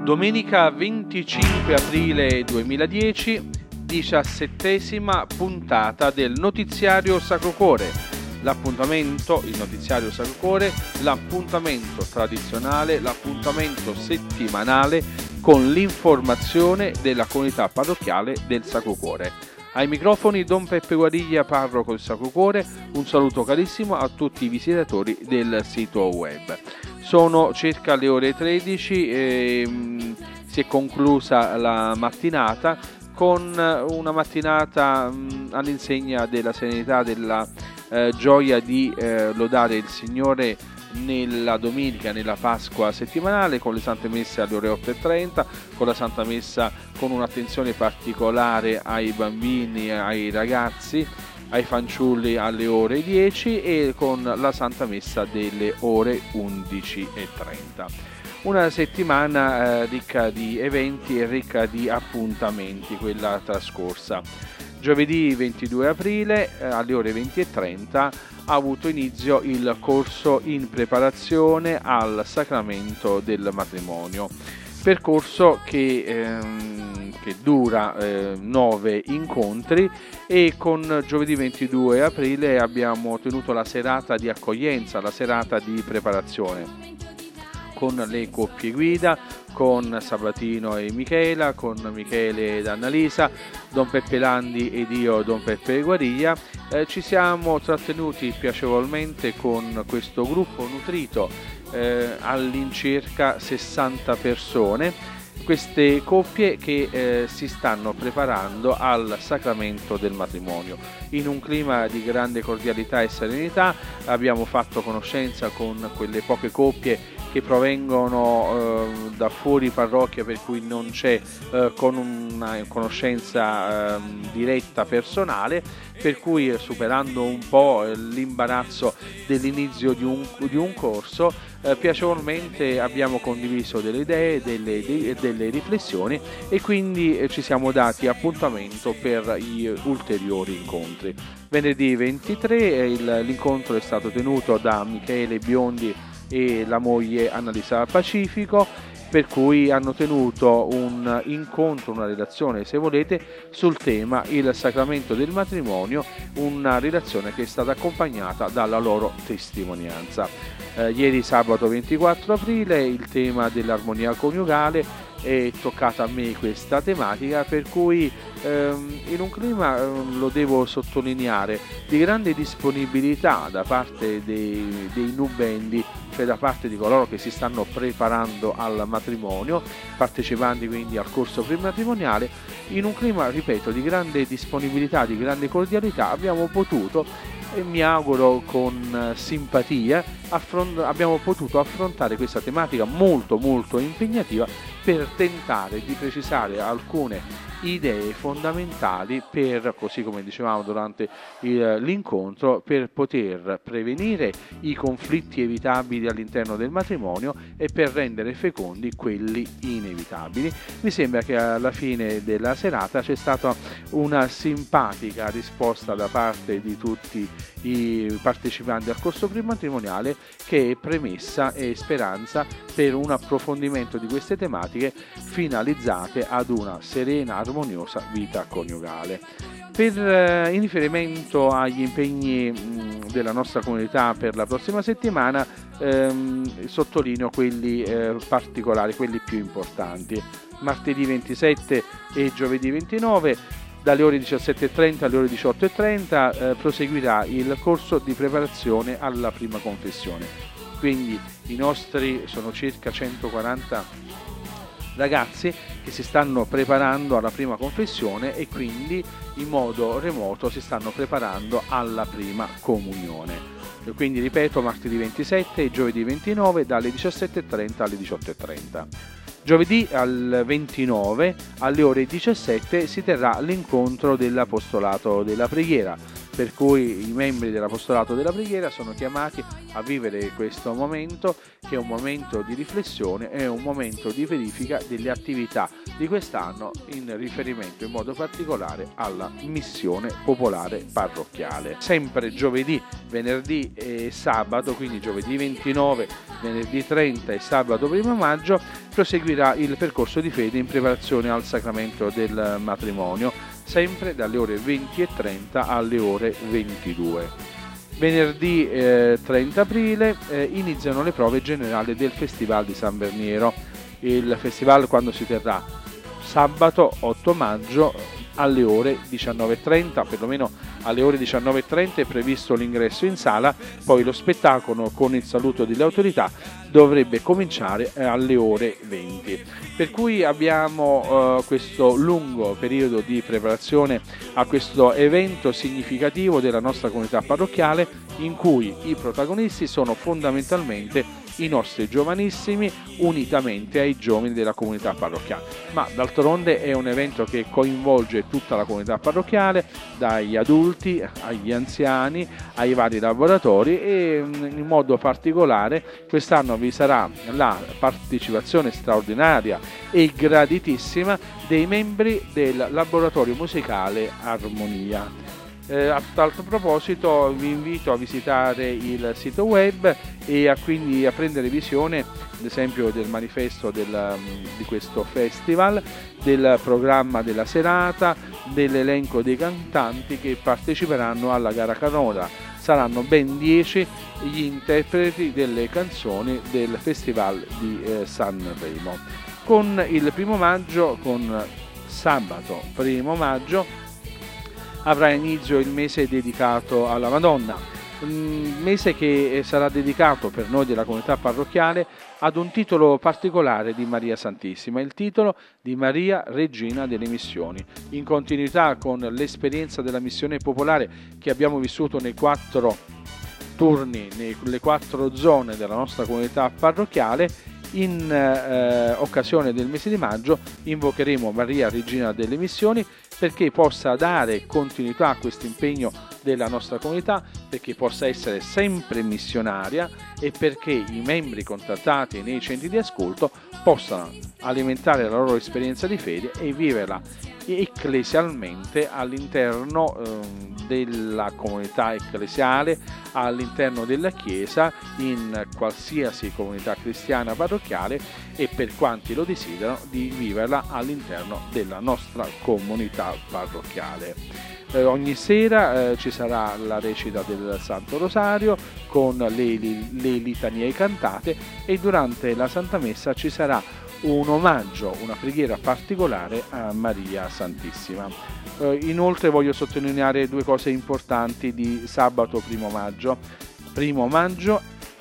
Domenica 25 aprile 2010, 17ª puntata del Notiziario Sacro Cuore. Il Notiziario Sacro Cuore, l'appuntamento tradizionale, l'appuntamento settimanale con l'informazione della comunità parrocchiale del Sacro Cuore. Ai microfoni Don Peppe Guariglia, parroco del Sacro Cuore. Un saluto carissimo a tutti i visitatori del sito web. Sono circa le ore 13 e si è conclusa la mattinata con una mattinata all'insegna della serenità, della gioia di lodare il Signore nella domenica, nella Pasqua settimanale, con le Sante Messe alle ore 8:30, con la Santa Messa con un'attenzione particolare ai bambini, ai ragazzi, ai fanciulli alle ore 10 e con la Santa Messa delle ore 11:30. Una settimana ricca di eventi e ricca di appuntamenti, quella trascorsa. Giovedì 22 aprile alle ore 20:30 ha avuto inizio il corso in preparazione al sacramento del matrimonio, percorso che dura 9 incontri, e con giovedì 22 aprile abbiamo tenuto la serata di accoglienza, la serata di preparazione, con le coppie guida, con Sabatino e Michela, con Michele ed Annalisa, Don Peppe Landi ed io, Don Peppe Guariglia. Ci siamo trattenuti piacevolmente con questo gruppo nutrito, all'incirca 60 persone, queste coppie che si stanno preparando al sacramento del matrimonio. In un clima di grande cordialità e serenità abbiamo fatto conoscenza con quelle poche coppie che provengono da fuori parrocchia, per cui non c'è con una conoscenza diretta personale, per cui superando un po' l'imbarazzo dell'inizio di un corso, piacevolmente abbiamo condiviso delle idee, delle riflessioni, e quindi ci siamo dati appuntamento per gli ulteriori incontri. Venerdì 23 l'incontro è stato tenuto da Michele Biondi e la moglie Annalisa Pacifico, per cui hanno tenuto un incontro, una relazione, se volete, sul tema il sacramento del matrimonio, una relazione che è stata accompagnata dalla loro testimonianza. Ieri sabato 24 aprile il tema dell'armonia coniugale è toccata a me questa tematica, per cui in un clima, lo devo sottolineare, di grande disponibilità da parte dei nubendi, cioè da parte di coloro che si stanno preparando al matrimonio, partecipanti quindi al corso prematrimoniale. In un clima, ripeto, di grande disponibilità, di grande cordialità, abbiamo potuto, e mi auguro con simpatia, abbiamo potuto affrontare questa tematica molto molto impegnativa, per tentare di precisare alcune idee fondamentali per, così come dicevamo durante l'incontro, per poter prevenire i conflitti evitabili all'interno del matrimonio e per rendere fecondi quelli inevitabili. Mi sembra che alla fine della serata c'è stata una simpatica risposta da parte di tutti i partecipanti al corso prematrimoniale, che è premessa e speranza per un approfondimento di queste tematiche finalizzate ad una serena, armoniosa vita coniugale. In riferimento agli impegni della nostra comunità per la prossima settimana, sottolineo quelli particolari, quelli più importanti. Martedì 27 e giovedì 29, dalle ore 17:30 alle ore 18:30, proseguirà il corso di preparazione alla prima confessione. Quindi i nostri sono circa 140 ragazzi che si stanno preparando alla prima confessione, e quindi in modo remoto si stanno preparando alla prima comunione. Quindi ripeto, martedì 27 e giovedì 29 dalle 17:30 alle 18:30. Giovedì al 29 alle ore 17 si terrà l'incontro dell'Apostolato della Preghiera, per cui i membri dell'Apostolato della Preghiera sono chiamati a vivere questo momento, che è un momento di riflessione, è un momento di verifica delle attività di quest'anno in riferimento in modo particolare alla missione popolare parrocchiale. Sempre giovedì, venerdì e sabato, quindi giovedì 29, venerdì 30 e sabato 1 maggio, proseguirà il percorso di fede in preparazione al sacramento del matrimonio, sempre dalle ore 20:30 alle ore 22. Venerdì 30 aprile iniziano le prove generali del Festival di San Berniero. Il festival quando si terrà? Sabato 8 maggio alle ore 19:30, perlomeno alle ore 19:30 è previsto l'ingresso in sala, poi lo spettacolo con il saluto delle autorità dovrebbe cominciare alle ore 20. Per cui abbiamo questo lungo periodo di preparazione a questo evento significativo della nostra comunità parrocchiale, in cui i protagonisti sono fondamentalmente i nostri giovanissimi, unitamente ai giovani della comunità parrocchiale. Ma d'altronde è un evento che coinvolge tutta la comunità parrocchiale, dagli adulti agli anziani, ai vari laboratori, e in modo particolare quest'anno vi sarà la partecipazione straordinaria e graditissima dei membri del laboratorio musicale Armonia. A tal proposito vi invito a visitare il sito web e quindi a prendere visione ad esempio del manifesto di questo festival, del programma della serata, dell'elenco dei cantanti che parteciperanno alla gara canora. Saranno ben 10 gli interpreti delle canzoni del Festival di Sanremo. Con il 1 maggio, con sabato 1 maggio, avrà inizio il mese dedicato alla Madonna, un mese che sarà dedicato per noi della comunità parrocchiale ad un titolo particolare di Maria Santissima, il titolo di Maria Regina delle Missioni, in continuità con l'esperienza della missione popolare che abbiamo vissuto nei 4 turni, nelle 4 zone della nostra comunità parrocchiale. In occasione del mese di maggio invocheremo Maria Regina delle Missioni perché possa dare continuità a questo impegno della nostra comunità, perché possa essere sempre missionaria e perché i membri contattati nei centri di ascolto possano alimentare la loro esperienza di fede e viverla ecclesialmente all'interno della comunità ecclesiale, all'interno della Chiesa, in qualsiasi comunità cristiana parrocchiale, e per quanti lo desiderano di viverla all'interno della nostra comunità parrocchiale. Ogni sera ci sarà la recita del Santo Rosario con le litanie cantate, e durante la Santa Messa ci sarà un omaggio, una preghiera particolare a Maria Santissima. Inoltre voglio sottolineare 2 cose importanti di sabato 1 maggio. 1 maggio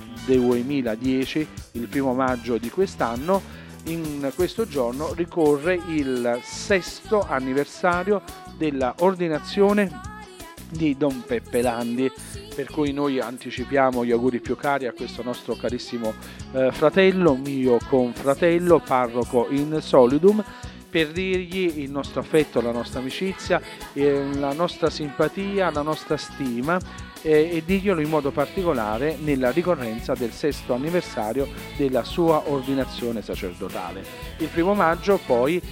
2010, il 1 maggio di quest'anno, in questo giorno ricorre il 6° anniversario della ordinazione di Don Peppe Landi, per cui noi anticipiamo gli auguri più cari a questo nostro carissimo fratello, mio confratello, parroco in solidum, per dirgli il nostro affetto, la nostra amicizia, la nostra simpatia, la nostra stima, e dirglielo in modo particolare nella ricorrenza del 6° anniversario della sua ordinazione sacerdotale. Il 1 maggio poi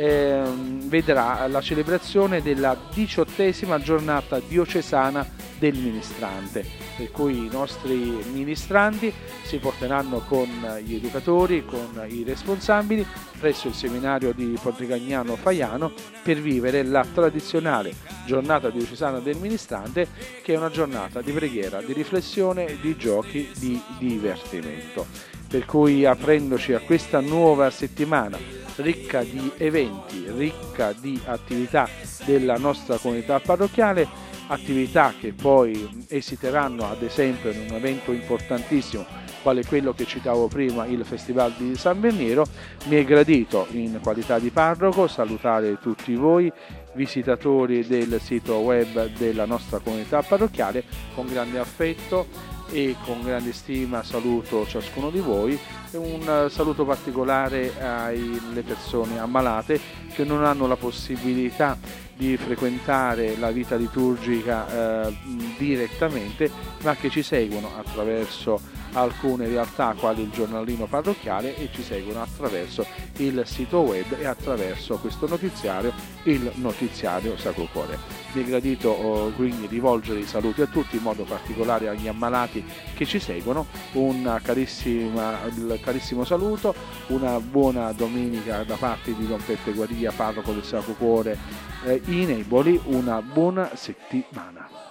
vedrà la celebrazione della 18ª giornata diocesana del ministrante, per cui i nostri ministranti si porteranno con gli educatori, con i responsabili presso il seminario di Pontecagnano Faiano per vivere la tradizionale giornata diocesana del ministrante, che è una giornata di preghiera, di riflessione, di giochi, di divertimento. Per cui, aprendoci a questa nuova settimana ricca di eventi, ricca di attività della nostra comunità parrocchiale, attività che poi esiteranno ad esempio in un evento importantissimo quale quello che citavo prima, il Festival di San Berniero, mi è gradito in qualità di parroco salutare tutti voi visitatori del sito web della nostra comunità parrocchiale. Con grande affetto e con grande stima saluto ciascuno di voi, e un saluto particolare alle persone ammalate che non hanno la possibilità di frequentare la vita liturgica direttamente, ma che ci seguono attraverso alcune realtà quali il giornalino parrocchiale e ci seguono attraverso il sito web e attraverso questo notiziario, il notiziario Sacro Cuore. Mi è gradito quindi rivolgere i saluti a tutti, in modo particolare agli ammalati che ci seguono, il carissimo saluto, una buona domenica da parte di Don Peppe Guariglia, parroco del Sacro Cuore in Eboli, una buona settimana.